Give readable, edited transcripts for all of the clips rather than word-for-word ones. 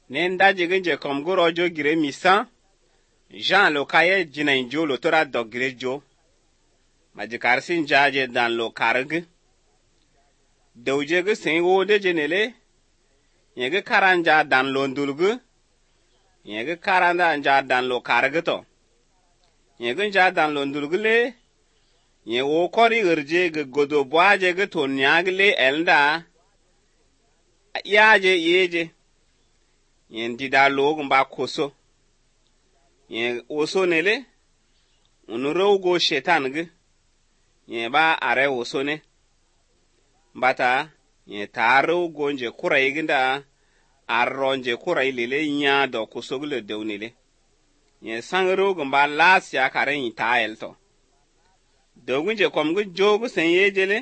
Nen da jigin je kom go rojo gire misa. Jean lo kaye jinain jo lo tora dog gire jo. Majikar sin jaje dan lo karg. Dewje ge sen wo de jenele. Yege karanja dan lo ndulgu. Yege karanda nja dan lo karg to. Yege nja dan lo ndulgu le. Ye wo kori urje ge godo boaje ge to nyagle elda. Yaje yeje. Yen dida lo mba koso. Yen oso nele. Unuro go shetan ge. Yen ba are oso ne. Bata yen taro gonje kurai ginda. Arronje kurai lele nya do koso gule dewnile. Yen sangro gumba lasya kare yin tael to. Dogunje komgu jogu sen yejele.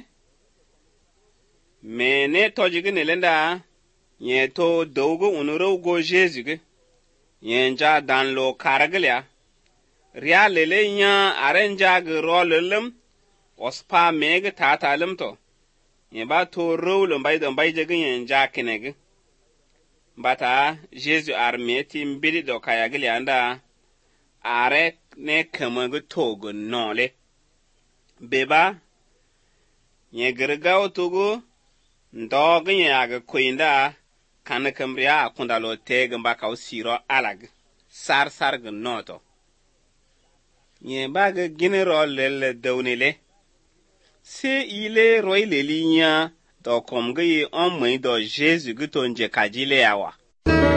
Mene tojigu nelenda. Yen to dogu unuro go jesuge. Yen ja dan lo karaglia. Ria lele nya arenja gu rolulum. Ospa meg tatalum to. Yen ba to rowlum bay don bay jegu yen ja kineg. Bata Jesu armeti mbidi do kayagli anda. Are ne kamagu togu nole. Beba. Yen girgaw togu. Ndog yen aga kuinda. Kana kambria akunda lo teg mbaka usiro alag. Sar gu noto. Yen baga ginero lele dawnile. Se ile roi leli nya do komge yi onmwe do Jesu gutonje kajile yawa.